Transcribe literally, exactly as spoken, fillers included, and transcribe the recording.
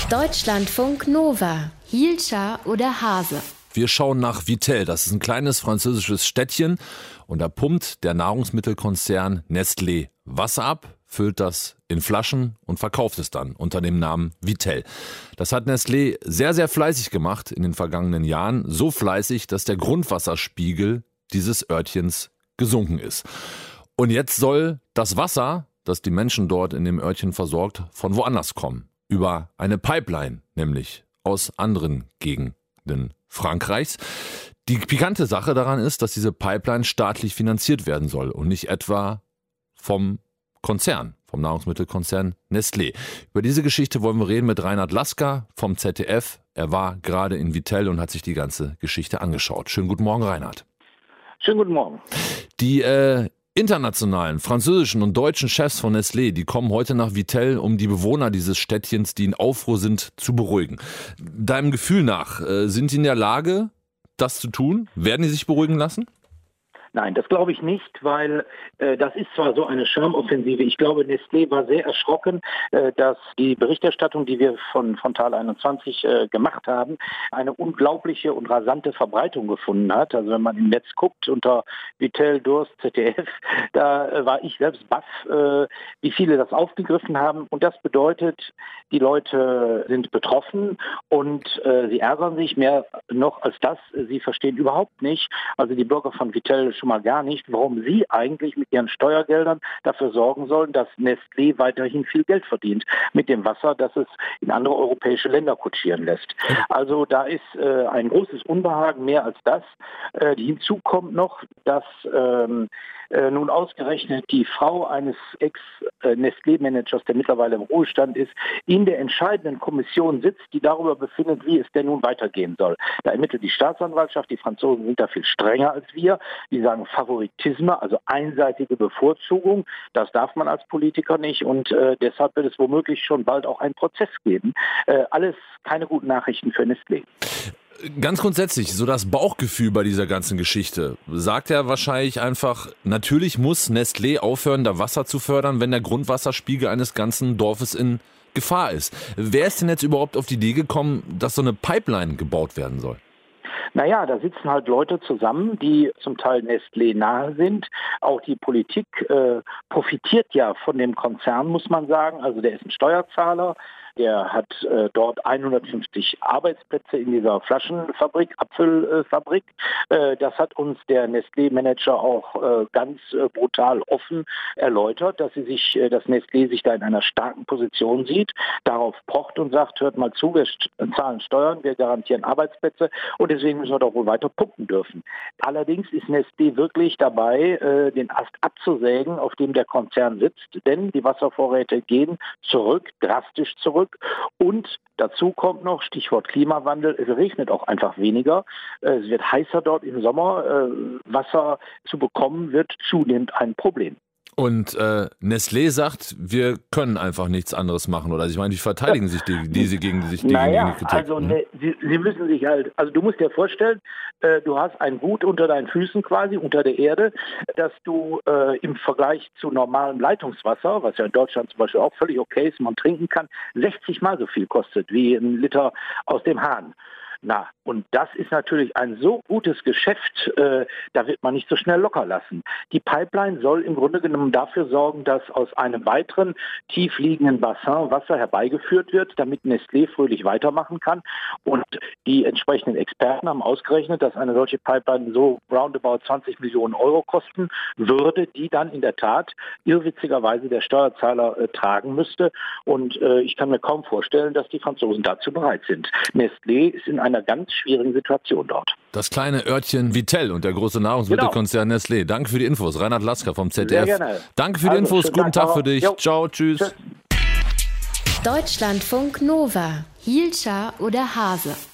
Deutschlandfunk Nova. Hielscher oder Hase? Wir schauen nach Vittel. Das ist ein kleines französisches Städtchen. Und da pumpt der Nahrungsmittelkonzern Nestlé Wasser ab, füllt das in Flaschen und verkauft es dann unter dem Namen Vittel. Das hat Nestlé sehr, sehr fleißig gemacht in den vergangenen Jahren. So fleißig, dass der Grundwasserspiegel dieses Örtchens gesunken ist. Und jetzt soll das Wasser, das die Menschen dort in dem Örtchen versorgt, von woanders kommen. Über eine Pipeline, nämlich aus anderen Gegenden Frankreichs. Die pikante Sache daran ist, dass diese Pipeline staatlich finanziert werden soll und nicht etwa vom Konzern, vom Nahrungsmittelkonzern Nestlé. Über diese Geschichte wollen wir reden mit Reinhard Lasker vom Z D F. Er war gerade in Vittel und hat sich die ganze Geschichte angeschaut. Schönen guten Morgen, Reinhard. Schönen guten Morgen. Die äh, internationalen, französischen und deutschen Chefs von Nestlé, die kommen heute nach Vittel, um die Bewohner dieses Städtchens, die in Aufruhr sind, zu beruhigen. Deinem Gefühl nach, äh, sind die in der Lage, das zu tun? Werden die sich beruhigen lassen? Nein, das glaube ich nicht, weil äh, das ist zwar so eine Charmoffensive. Ich glaube, Nestlé war sehr erschrocken, äh, dass die Berichterstattung, die wir von Frontal einundzwanzig äh, gemacht haben, eine unglaubliche und rasante Verbreitung gefunden hat. Also wenn man im Netz guckt unter Vittel, Durst, Z D F, da äh, war ich selbst baff, äh, wie viele das aufgegriffen haben. Und das bedeutet, die Leute sind betroffen und äh, sie ärgern sich mehr noch als das. Sie verstehen überhaupt nicht, also die Bürger von Vittel schon mal gar nicht, warum sie eigentlich mit ihren Steuergeldern dafür sorgen sollen, dass Nestlé weiterhin viel Geld verdient mit dem Wasser, das es in andere europäische Länder kutschieren lässt. Also da ist äh, ein großes Unbehagen, mehr als das. Äh, hinzu kommt noch, dass ähm, äh, nun ausgerechnet die Frau eines Ex-Nestlé-Managers, der mittlerweile im Ruhestand ist, in der entscheidenden Kommission sitzt, die darüber befindet, wie es denn nun weitergehen soll. Da ermittelt die Staatsanwaltschaft, die Franzosen sind da viel strenger als wir, die sagen Favoritisme, also einseitige Bevorzugung, das darf man als Politiker nicht und äh, deshalb wird es womöglich schon bald auch einen Prozess geben. Äh, alles keine guten Nachrichten für Nestlé. Ganz grundsätzlich, so das Bauchgefühl bei dieser ganzen Geschichte, sagt er wahrscheinlich einfach, natürlich muss Nestlé aufhören, da Wasser zu fördern, wenn der Grundwasserspiegel eines ganzen Dorfes in Gefahr ist. Wer ist denn jetzt überhaupt auf die Idee gekommen, dass so eine Pipeline gebaut werden soll? Naja, da sitzen halt Leute zusammen, die zum Teil Nestlé nahe sind. Auch die Politik äh, profitiert ja von dem Konzern, muss man sagen. Also der ist ein Steuerzahler. Der hat äh, dort hundertfünfzig Arbeitsplätze in dieser Flaschenfabrik, Apfelfabrik. Äh, das hat uns der Nestlé-Manager auch äh, ganz äh, brutal offen erläutert, dass sie sich, äh, dass Nestlé sich da in einer starken Position sieht, darauf pocht und sagt, hört mal zu, wir zahlen Steuern, wir garantieren Arbeitsplätze und deswegen müssen wir doch wohl weiter pumpen dürfen. Allerdings ist Nestlé wirklich dabei, äh, den Ast abzusägen, auf dem der Konzern sitzt, denn die Wasservorräte gehen zurück, drastisch zurück. Und dazu kommt noch, Stichwort Klimawandel, es regnet auch einfach weniger. Es wird heißer dort im Sommer. Wasser zu bekommen wird zunehmend ein Problem. Und äh, Nestlé sagt, wir können einfach nichts anderes machen, oder? Ich meine, wie verteidigen sich die, diese gegen sich die, naja, gegen die Kritik? Also ne, sie, sie müssen sich halt, also du musst dir vorstellen, äh, du hast ein Gut unter deinen Füßen quasi, unter der Erde, dass du äh, im Vergleich zu normalem Leitungswasser, was ja in Deutschland zum Beispiel auch völlig okay ist, man trinken kann, sechzig Mal so viel kostet wie ein Liter aus dem Hahn. Na, und das ist natürlich ein so gutes Geschäft, äh, da wird man nicht so schnell locker lassen. Die Pipeline soll im Grunde genommen dafür sorgen, dass aus einem weiteren tief liegenden Bassin Wasser herbeigeführt wird, damit Nestlé fröhlich weitermachen kann. Und die entsprechenden Experten haben ausgerechnet, dass eine solche Pipeline so roundabout zwanzig Millionen Euro kosten würde, die dann in der Tat irrwitzigerweise der Steuerzahler äh, tragen müsste. Und äh, ich kann mir kaum vorstellen, dass die Franzosen dazu bereit sind. Nestlé ist in einer einer ganz schwierigen Situation dort. Das kleine Örtchen Vittel und der große Nahrungsmittelkonzern genau. Nestlé. Danke für die Infos. Reinhard Lasker vom Z D F. Sehr gerne. Danke für die also, Infos. Guten Tag, Tag für dich. Jo. Ciao, tschüss. tschüss. Deutschlandfunk Nova. Hielscher oder Hase?